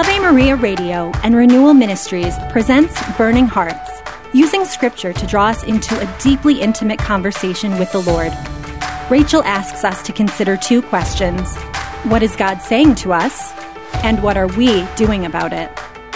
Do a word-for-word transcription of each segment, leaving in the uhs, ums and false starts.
Ave Maria Radio and Renewal Ministries presents Burning Hearts, using scripture to draw us into a deeply intimate conversation with the Lord. Rachel asks us to consider two questions. What is God saying to us? And what are we doing about it?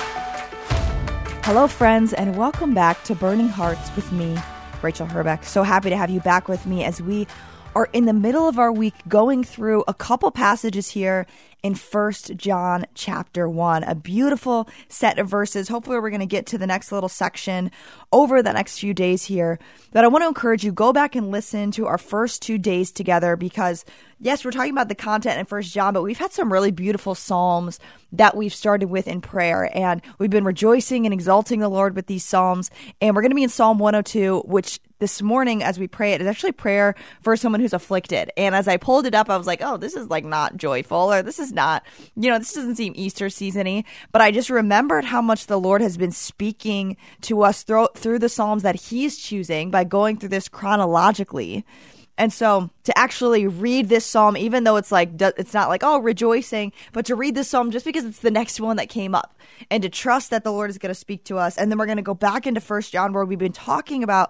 Hello, friends, and welcome back to Burning Hearts with me, Rachel Herbeck. So happy to have you back with me as we are in the middle of our week going through a couple passages here in First John chapter one, a beautiful set of verses. Hopefully we're going to get to the next little section over the next few days here. But I want to encourage you, go back and listen to our first two days together because, yes, we're talking about the content in First John, but we've had some really beautiful psalms that we've started with in prayer. And we've been rejoicing and exalting the Lord with these psalms. And we're going to be in Psalm one oh two, which this morning as we pray it is actually prayer for someone who's afflicted. And as I pulled it up, I was like, oh, this is like not joyful, or this is not, you know, this doesn't seem Easter season-y. But I just remembered how much the Lord has been speaking to us through, through the Psalms that he's choosing by going through this chronologically. And so to actually read this psalm, even though it's like, it's not like, oh, rejoicing, but to read this psalm just because it's the next one that came up and to trust that the Lord is going to speak to us. And then we're going to go back into First John where we've been talking about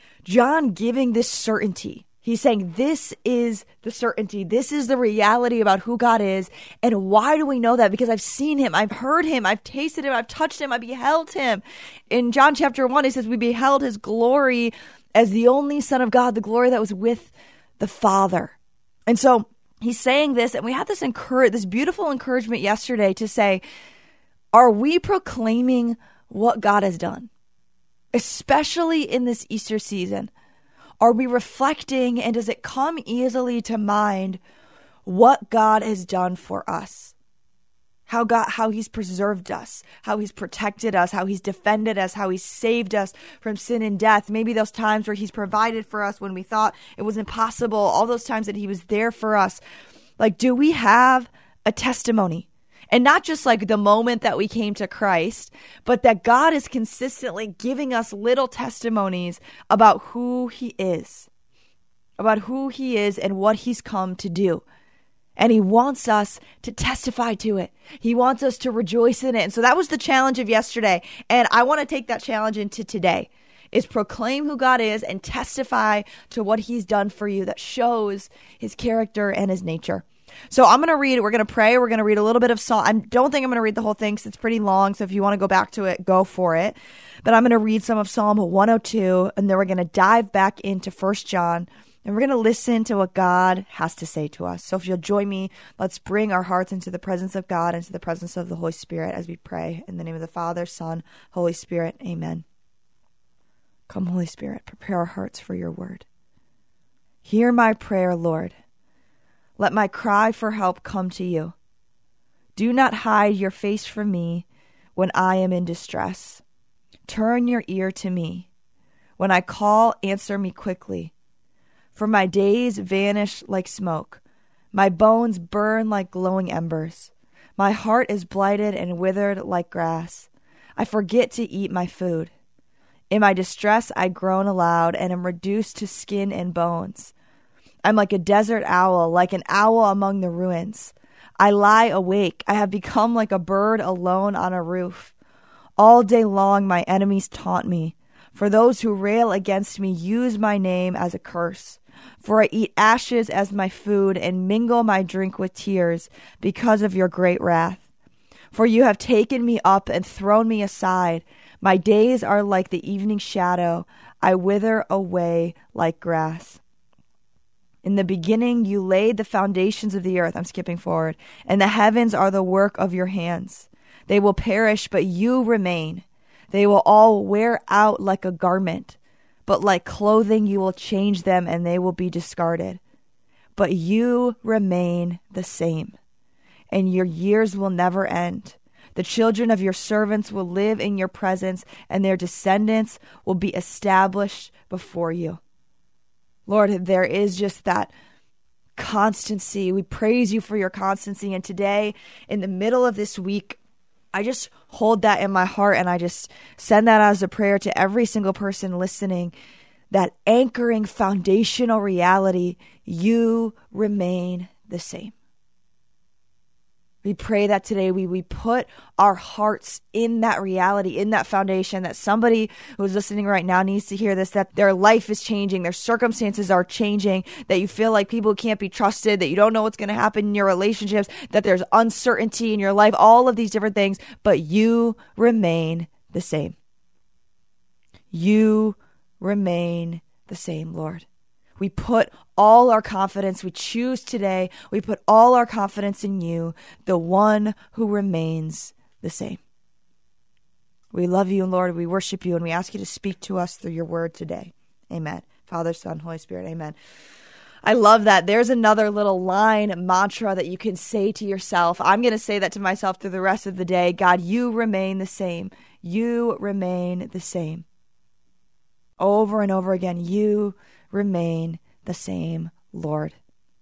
John giving this certainty. He's saying this is the certainty. This is the reality about who God is. And why do we know that? Because I've seen him. I've heard him. I've tasted him. I've touched him. I beheld him. In John chapter one, he says, we beheld his glory as the only Son of God, the glory that was with the Father. And so he's saying this, and we had this encourage, this beautiful encouragement yesterday to say, are we proclaiming what God has done? Especially in this Easter season. Are we reflecting, and does it come easily to mind what God has done for us? How God, how he's preserved us, how he's protected us, how he's defended us, how he's saved us from sin and death. Maybe those times where he's provided for us when we thought it was impossible, all those times that he was there for us. Like, do we have a testimony? And not just like the moment that we came to Christ, but that God is consistently giving us little testimonies about who he is, about who he is and what he's come to do. And he wants us to testify to it. He wants us to rejoice in it. And so that was the challenge of yesterday. And I want to take that challenge into today, is proclaim who God is and testify to what he's done for you that shows his character and his nature. So I'm going to read, we're going to pray, we're going to read a little bit of Psalm. I don't think I'm going to read the whole thing because it's pretty long. So if you want to go back to it, go for it. But I'm going to read some of Psalm one oh two, and then we're going to dive back into First John. And we're going to listen to what God has to say to us. So if you'll join me, let's bring our hearts into the presence of God, into the presence of the Holy Spirit as we pray. In the name of the Father, Son, Holy Spirit, amen. Come, Holy Spirit, prepare our hearts for your word. Hear my prayer, Lord. Let my cry for help come to you. Do not hide your face from me when I am in distress. Turn your ear to me. When I call, answer me quickly. For my days vanish like smoke. My bones burn like glowing embers. My heart is blighted and withered like grass. I forget to eat my food. In my distress, I groan aloud and am reduced to skin and bones. I'm like a desert owl, like an owl among the ruins. I lie awake. I have become like a bird alone on a roof. All day long, my enemies taunt me. For those who rail against me use my name as a curse. For I eat ashes as my food and mingle my drink with tears because of your great wrath. For you have taken me up and thrown me aside. My days are like the evening shadow. I wither away like grass. In the beginning, you laid the foundations of the earth. I'm skipping forward. And the heavens are the work of your hands. They will perish, but you remain. They will all wear out like a garment. But like clothing, you will change them and they will be discarded. But you remain the same, and your years will never end. The children of your servants will live in your presence, and their descendants will be established before you. Lord, there is just that constancy. We praise you for your constancy. And today, in the middle of this week, I just hold that in my heart, and I just send that as a prayer to every single person listening, that anchoring foundational reality, you remain the same. We pray that today we, we put our hearts in that reality, in that foundation, that somebody who's listening right now needs to hear this, that their life is changing, their circumstances are changing, that you feel like people can't be trusted, that you don't know what's going to happen in your relationships, that there's uncertainty in your life, all of these different things, but you remain the same. You remain the same, Lord. We put all our confidence, we choose today, we put all our confidence in you, the one who remains the same. We love you, Lord. We worship you, and we ask you to speak to us through your word today. Amen. Father, Son, Holy Spirit. Amen. I love that. There's another little line, mantra that you can say to yourself. I'm going to say that to myself through the rest of the day. God, you remain the same. You remain the same. Over and over again, you remain the same, Lord.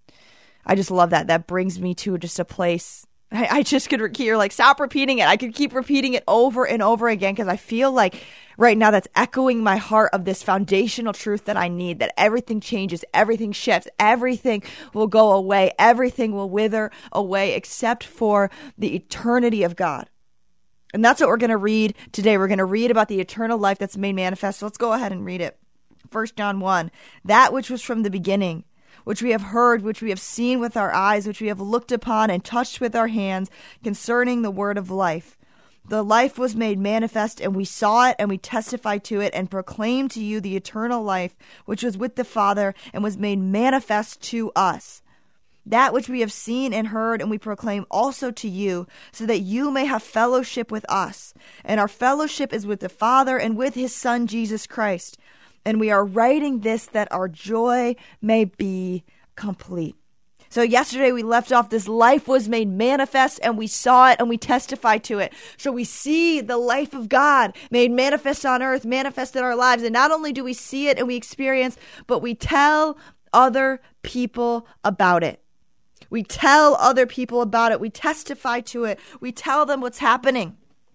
I just love that. That brings me to just a place. I, I just could keep, you're like, stop repeating it. I could keep repeating it over and over again because I feel like right now that's echoing my heart of this foundational truth that I need, that everything changes, everything shifts, everything will go away, everything will wither away except for the eternity of God. And that's what we're going to read today. We're going to read about the eternal life that's made manifest. So let's go ahead and read it. First John one, that which was from the beginning, which we have heard, which we have seen with our eyes, which we have looked upon and touched with our hands concerning the word of life. The life was made manifest, and we saw it, and we testified to it, and proclaimed to you the eternal life, which was with the Father, and was made manifest to us. That which we have seen and heard, and we proclaim also to you, so that you may have fellowship with us. And our fellowship is with the Father and with his Son, Jesus Christ. And we are writing this that our joy may be complete. So yesterday we left off, this life was made manifest, and we saw it and we testified to it. So we see the life of God made manifest on earth, manifest in our lives. And not only do we see it and we experience, but we tell other people about it. We tell other people about it. We testify to it. We tell them what's happening.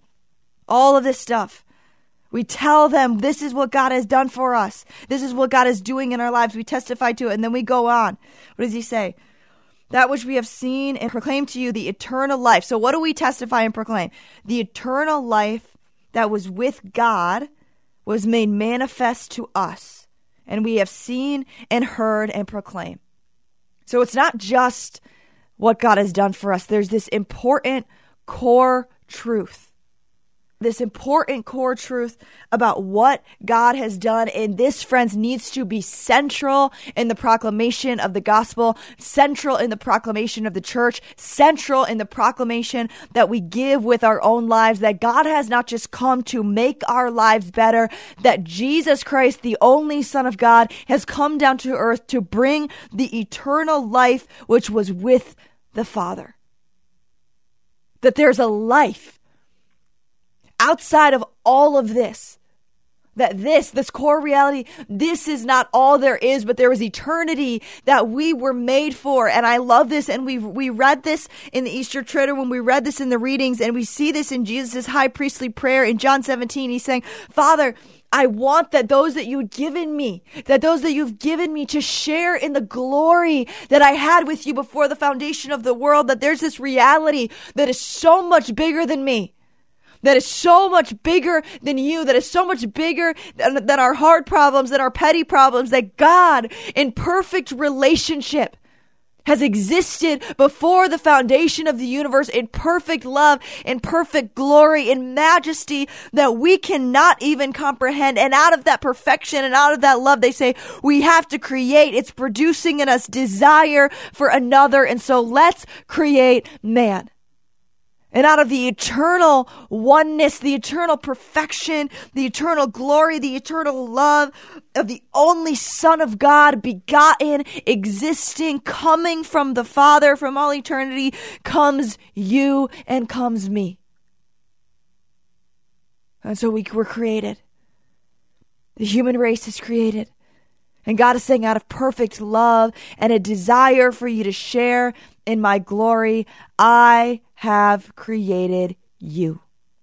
All of this stuff. We tell them this is what God has done for us. This is what God is doing in our lives. We testify to it, and then we go on. What does he say? That which we have seen and proclaim to you the eternal life. So what do we testify and proclaim? The eternal life that was with God was made manifest to us, and we have seen and heard and proclaimed. So it's not just what God has done for us. There's this important core truth. This important core truth about what God has done. And this, friends, needs to be central in the proclamation of the gospel, central in the proclamation of the church, central in the proclamation that we give with our own lives, that God has not just come to make our lives better, that Jesus Christ, the only Son of God, has come down to earth to bring the eternal life which was with the Father. That there's a life outside of all of this, that this, this core reality, this is not all there is, but there is eternity that we were made for. And I love this. And we we read this in the Easter Trader when we read this in the readings, and we see this in Jesus' high priestly prayer in John seventeen. He's saying, Father, I want that those that you've given me, that those that you've given me to share in the glory that I had with you before the foundation of the world, that there's this reality that is so much bigger than me. That is so much bigger than you, that is so much bigger than, than our hard problems, than our petty problems, that God in perfect relationship has existed before the foundation of the universe in perfect love, in perfect glory, in majesty that we cannot even comprehend. And out of that perfection and out of that love, they say we have to create. It's producing in us desire for another. And so let's create man. And out of the eternal oneness, the eternal perfection, the eternal glory, the eternal love of the only Son of God, begotten, existing, coming from the Father from all eternity, comes you and comes me. And so we were created. The human race is created. And God is saying, out of perfect love and a desire for you to share in my glory, I have created you.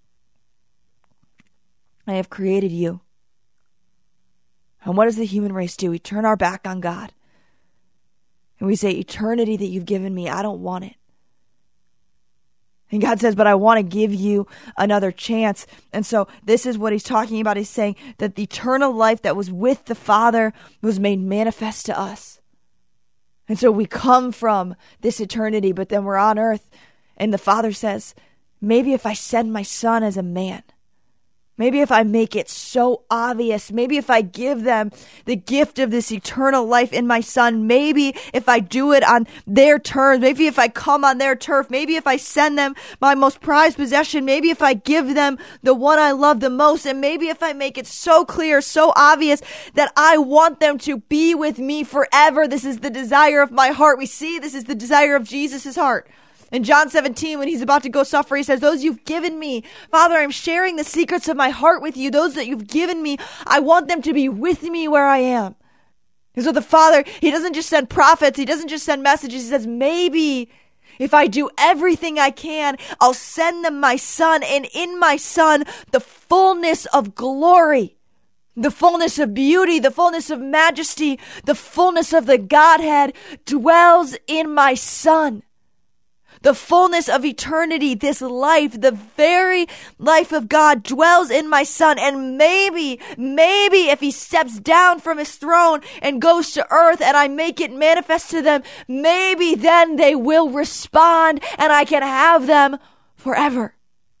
I have created you. And what does the human race do? We turn our back on God. And we say, eternity that you've given me, I don't want it. And God says, but I want to give you another chance. And so this is what he's talking about. He's saying that the eternal life that was with the Father was made manifest to us. And so we come from this eternity, but then we're on earth. And the Father says, maybe if I send my Son as a man, maybe if I make it so obvious, maybe if I give them the gift of this eternal life in my Son, maybe if I do it on their terms, maybe if I come on their turf, maybe if I send them my most prized possession, maybe if I give them the one I love the most, and maybe if I make it so clear, so obvious that I want them to be with me forever. This is the desire of my heart. We see this is the desire of Jesus' heart. In John seventeen, when he's about to go suffer, he says, those you've given me, Father, I'm sharing the secrets of my heart with you. Those that you've given me, I want them to be with me where I am. And so the Father, he doesn't just send prophets. He doesn't just send messages. He says, maybe if I do everything I can, I'll send them my Son. And in my Son, the fullness of glory, the fullness of beauty, the fullness of majesty, the fullness of the Godhead dwells in my Son. The fullness of eternity, this life, the very life of God dwells in my Son. And maybe, maybe if he steps down from his throne and goes to earth and I make it manifest to them, maybe then they will respond and I can have them forever.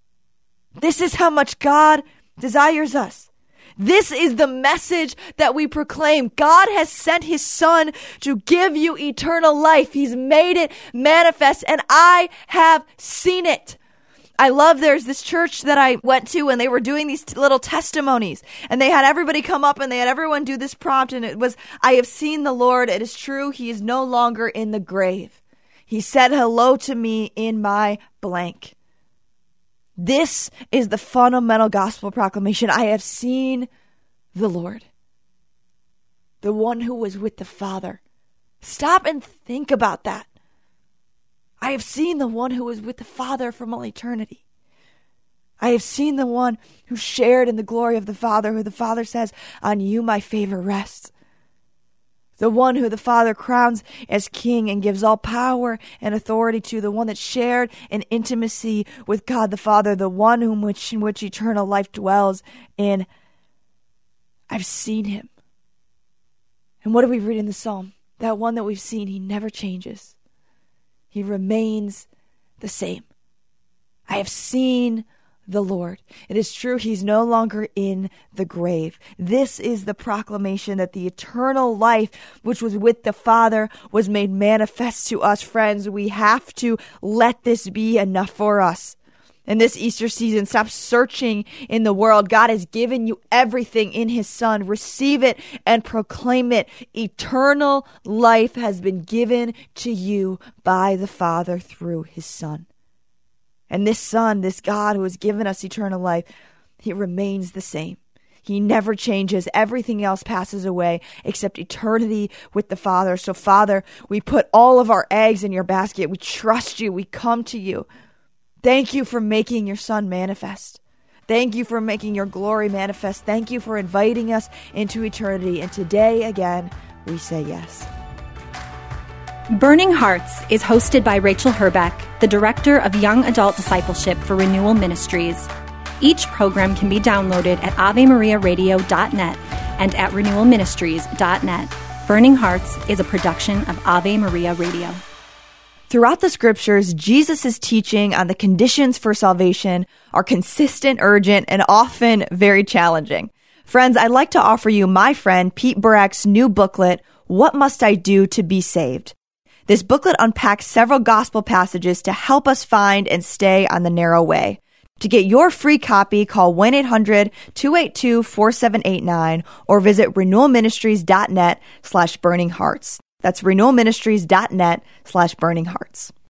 This is how much God desires us. This is the message that we proclaim. God has sent his Son to give you eternal life. He's made it manifest, and I have seen it. I love there's this church that I went to, and they were doing these t- little testimonies, and they had everybody come up and they had everyone do this prompt, and it was, I have seen the Lord. It is true. He is no longer in the grave. He said hello to me in my blank. This is the fundamental gospel proclamation. I have seen the Lord, the one who was with the Father. Stop and think about that. I have seen the one who was with the Father from all eternity. I have seen the one who shared in the glory of the Father, who the Father says, on you my favor rests. The one who the Father crowns as king and gives all power and authority to, the one that shared an intimacy with God the Father, the one whom which, in which eternal life dwells in. I've seen him. And what do we read in the Psalm? That one that we've seen, he never changes. He remains the same. I have seen the Lord. It is true, he's no longer in the grave. This is the proclamation that the eternal life which was with the Father was made manifest to us, friends. We have to let this be enough for us. In this Easter season, stop searching in the world. God has given you everything in his Son. Receive it and proclaim it. Eternal life has been given to you by the Father through his Son. And this Son, this God who has given us eternal life, he remains the same. He never changes. Everything else passes away except eternity with the Father. So, Father, we put all of our eggs in your basket. We trust you. We come to you. Thank you for making your Son manifest. Thank you for making your glory manifest. Thank you for inviting us into eternity. And today, again, we say yes. Burning Hearts is hosted by Rachel Herbeck, the Director of Young Adult Discipleship for Renewal Ministries. Each program can be downloaded at ave maria radio dot net and at renewal ministries dot net. Burning Hearts is a production of Ave Maria Radio. Throughout the scriptures, Jesus' teaching on the conditions for salvation are consistent, urgent, and often very challenging. Friends, I'd like to offer you my friend Pete Burek's new booklet, What Must I Do to Be Saved? This booklet unpacks several gospel passages to help us find and stay on the narrow way. To get your free copy, call one eight hundred two eight two four seven eight nine or visit renewal ministries dot net slash burning hearts. That's renewal ministries dot net slash burning hearts.